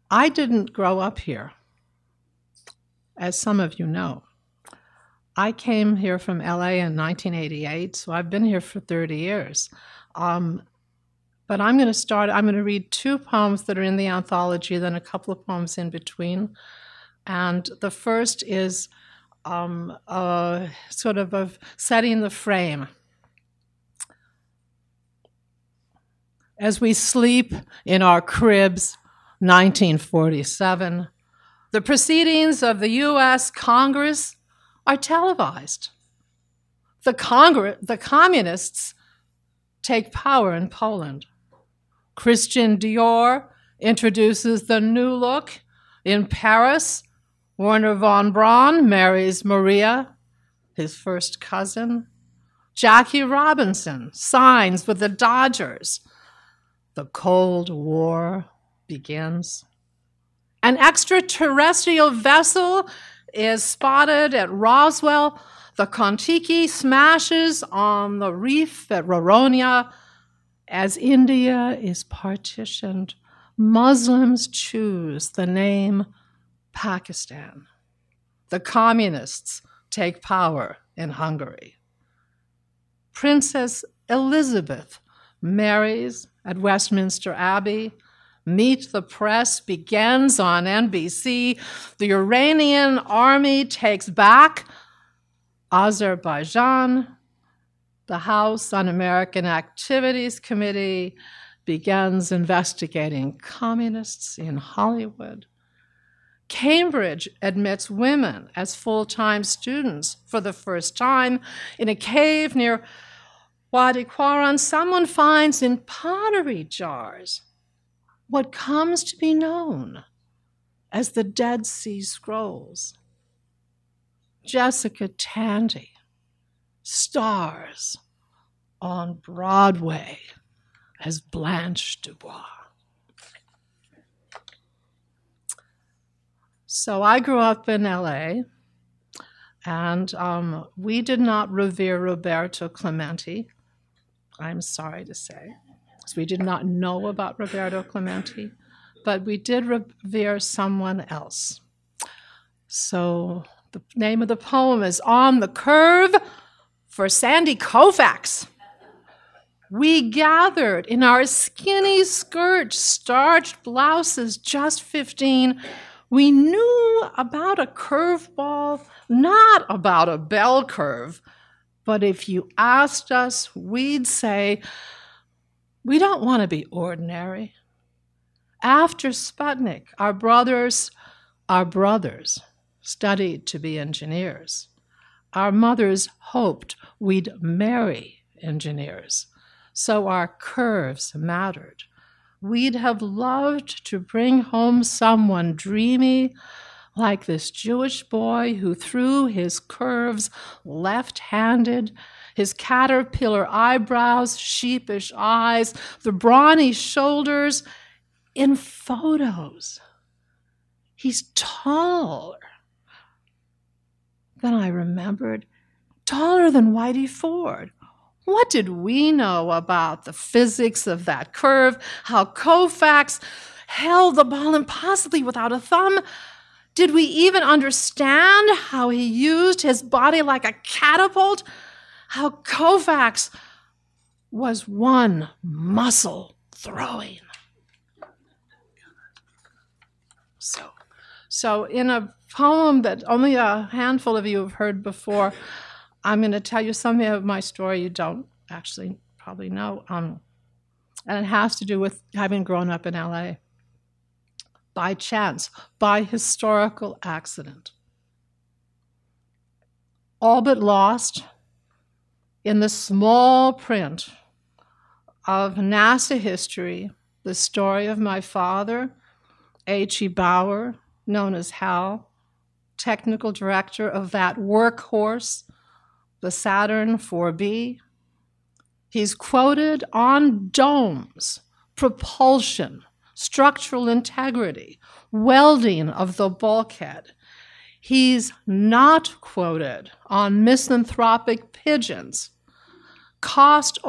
I didn't grow up here, as some of you know. I came here from LA in 1988, so I've been here for 30 years. But I'm going to read two poems that are in the anthology, then a couple of poems in between. And the first is sort of setting the frame. As we sleep in our cribs, 1947, the proceedings of the U.S. Congress are televised. The communists take power in Poland. Christian Dior introduces the new look in Paris. Werner von Braun marries Maria, his first cousin. Jackie Robinson signs with the Dodgers. The Cold War begins. An extraterrestrial vessel is spotted at Roswell. The Kon-Tiki smashes on the reef at Roronia. As India is partitioned, Muslims choose the name Pakistan. The communists take power in Hungary. Princess Elizabeth marries at Westminster Abbey. Meet the Press begins on NBC. The Iranian army takes back Azerbaijan. The House Un-American Activities Committee begins investigating communists in Hollywood. Cambridge admits women as full-time students for the first time. In a cave near Wadi Quran, someone finds in pottery jars what comes to be known as the Dead Sea Scrolls. Jessica Tandy stars on Broadway as Blanche Dubois. So I grew up in LA, and we did not revere Roberto Clemente, I'm sorry to say. We did not know about Roberto Clemente, but we did revere someone else. So the name of the poem is On the Curve for Sandy Koufax. We gathered in our skinny skirts, starched blouses, just 15. We knew about a curveball, not about a bell curve. But if you asked us, we'd say, we don't want to be ordinary. After Sputnik, our brothers studied to be engineers. Our mothers hoped we'd marry engineers, so our curves mattered. We'd have loved to bring home someone dreamy, like this Jewish boy who threw his curves left-handed, his caterpillar eyebrows, sheepish eyes, the brawny shoulders. In photos, he's taller than I remembered, taller than Whitey Ford. What did we know about the physics of that curve, how Koufax held the ball impossibly without a thumb? Did we even understand how he used his body like a catapult? How Koufax was one muscle throwing. So in a poem that only a handful of you have heard before, I'm going to tell you something of my story you don't actually probably know. And it has to do with having grown up in LA. By chance, by historical accident. All but lost in the small print of NASA history, the story of my father, H.E. Bauer, known as Hal, technical director of that workhorse, the Saturn 4B. He's quoted on domes, propulsion, structural integrity, welding of the bulkhead. He's not quoted on misanthropic pigeons, cost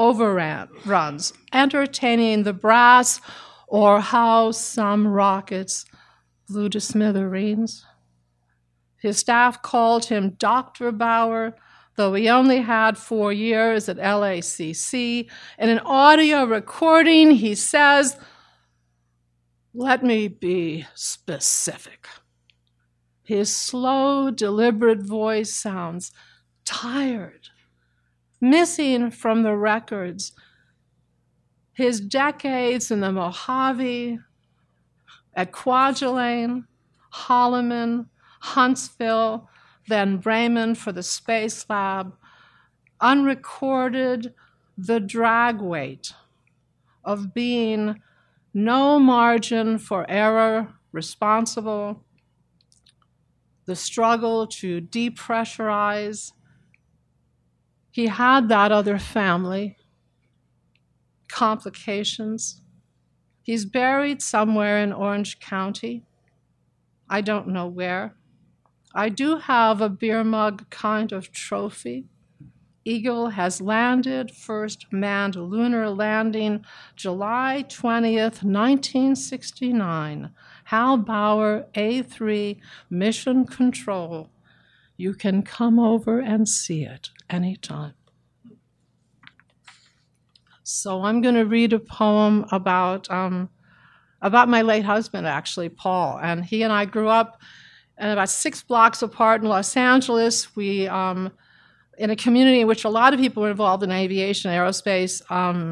overruns, entertaining the brass, or how some rockets blew to smithereens. His staff called him Dr. Bauer, though he only had 4 years at LACC. In an audio recording, he says, "Let me be specific." His slow, deliberate voice sounds tired, missing from the records. His decades in the Mojave, at Kwajalein, Holloman, Huntsville, then Bremen for the Space Lab, unrecorded the drag weight of being no margin for error responsible, the struggle to depressurize. He had that other family, complications. He's buried somewhere in Orange County. I don't know where. I do have a beer mug kind of trophy. Eagle has landed, first manned lunar landing, July 20th, 1969. Hal Bauer, A3, Mission Control. You can come over and see it anytime. So I'm going to read a poem about my late husband, actually, Paul. And he and I grew up and about 6 blocks apart in Los Angeles. We, in a community in which a lot of people were involved in aviation, aerospace.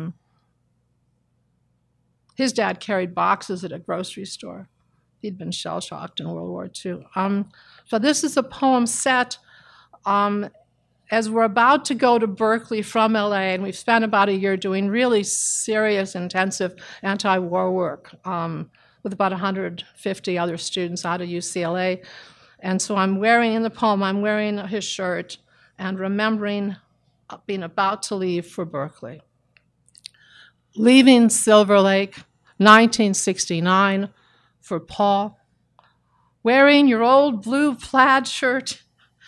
His dad carried boxes at a grocery store. He'd been shell-shocked in World War II. So this is a poem set as we're about to go to Berkeley from LA, and we've spent about a year doing really serious, intensive anti-war work with about 150 other students out of UCLA. And so I'm wearing, in the poem, I'm wearing his shirt and remembering being about to leave for Berkeley. Leaving Silver Lake, 1969, for Paul. Wearing your old blue plaid shirt.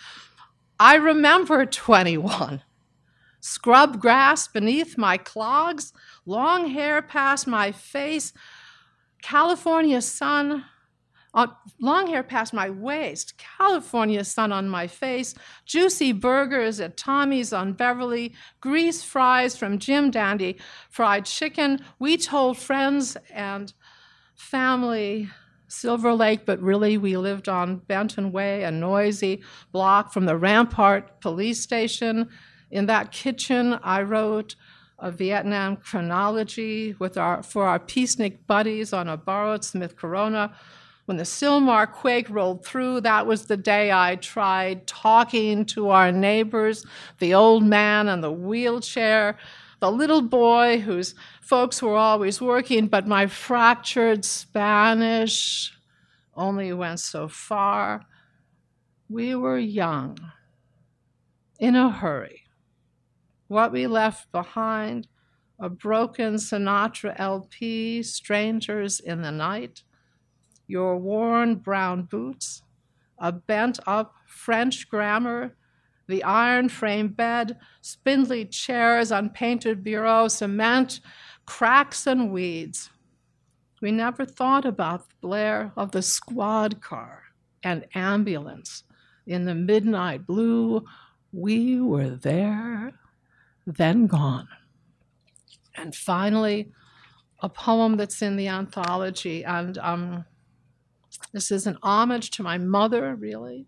I remember 21. Scrub grass beneath my clogs, long hair past my face, California sun, long hair past my waist, California sun on my face, juicy burgers at Tommy's on Beverly, grease fries from Jim Dandy, fried chicken. We told friends and family Silver Lake, but really we lived on Benton Way, a noisy block from the Rampart police station. In that kitchen, I wrote a Vietnam chronology for our peacenik buddies on a borrowed Smith Corona. When the Sylmar quake rolled through, that was the day I tried talking to our neighbors, the old man in the wheelchair, the little boy whose folks were always working, but my fractured Spanish only went so far. We were young, in a hurry. What we left behind, a broken Sinatra LP, strangers in the night, your worn brown boots, a bent-up French grammar, the iron-frame bed, spindly chairs, unpainted bureau, cement, cracks and weeds. We never thought about the blare of the squad car and ambulance in the midnight blue. We were there, then gone. And finally, a poem that's in the anthology, and this is an homage to my mother, really,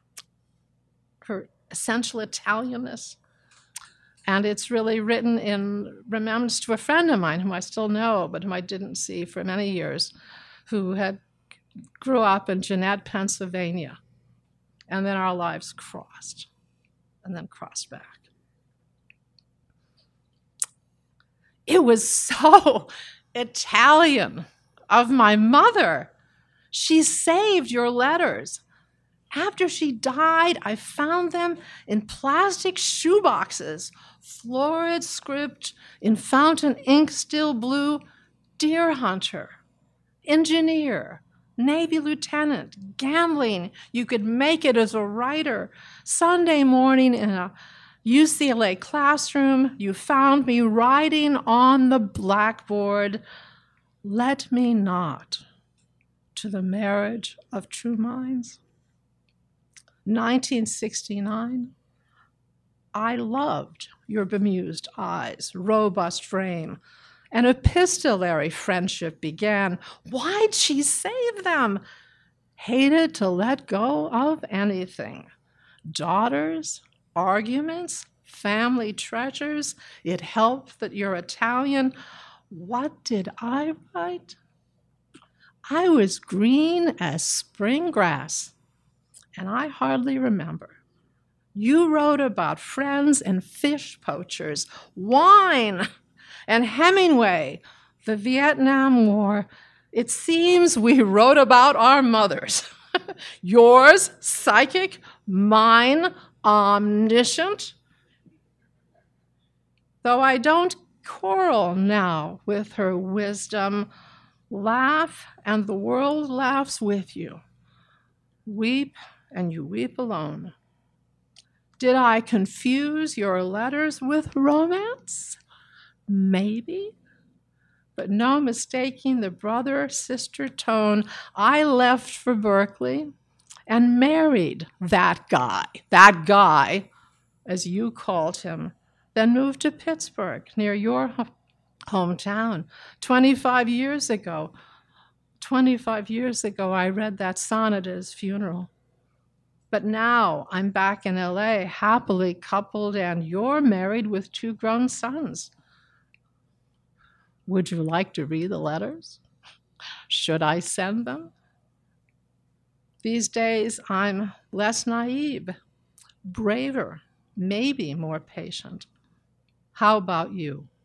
her essential Italianness. And it's really written in remembrance to a friend of mine whom I still know, but whom I didn't see for many years, who grew up in Jeanette, Pennsylvania. And then our lives crossed, and then crossed back. It was so Italian of my mother. She saved your letters. After she died, I found them in plastic shoeboxes, florid script in fountain ink, still blue, deer hunter, engineer, Navy lieutenant, gambling. You could make it as a writer. Sunday morning in a UCLA classroom, you found me writing on the blackboard, "Let me not to the marriage of true minds. 1969, I loved your bemused eyes, robust frame. An epistolary friendship began. Why'd she save them? Hated to let go of anything. Daughters, arguments, family treasures. It helped that you're Italian. What did I write? I was green as spring grass, and I hardly remember. You wrote about friends and fish poachers, wine, and Hemingway, the Vietnam War. It seems we wrote about our mothers. Yours, psychic, mine, omniscient. Though I don't quarrel now with her wisdom, laugh, and the world laughs with you. Weep, and you weep alone. Did I confuse your letters with romance? Maybe. But no mistaking the brother-sister tone. I left for Berkeley and married that guy, as you called him, then moved to Pittsburgh, near your hometown. 25 years ago, I read that sonnet at his funeral. But now I'm back in LA, happily coupled, and you're married with 2 grown sons. Would you like to read the letters? Should I send them? These days, I'm less naive, braver, maybe more patient. How about you?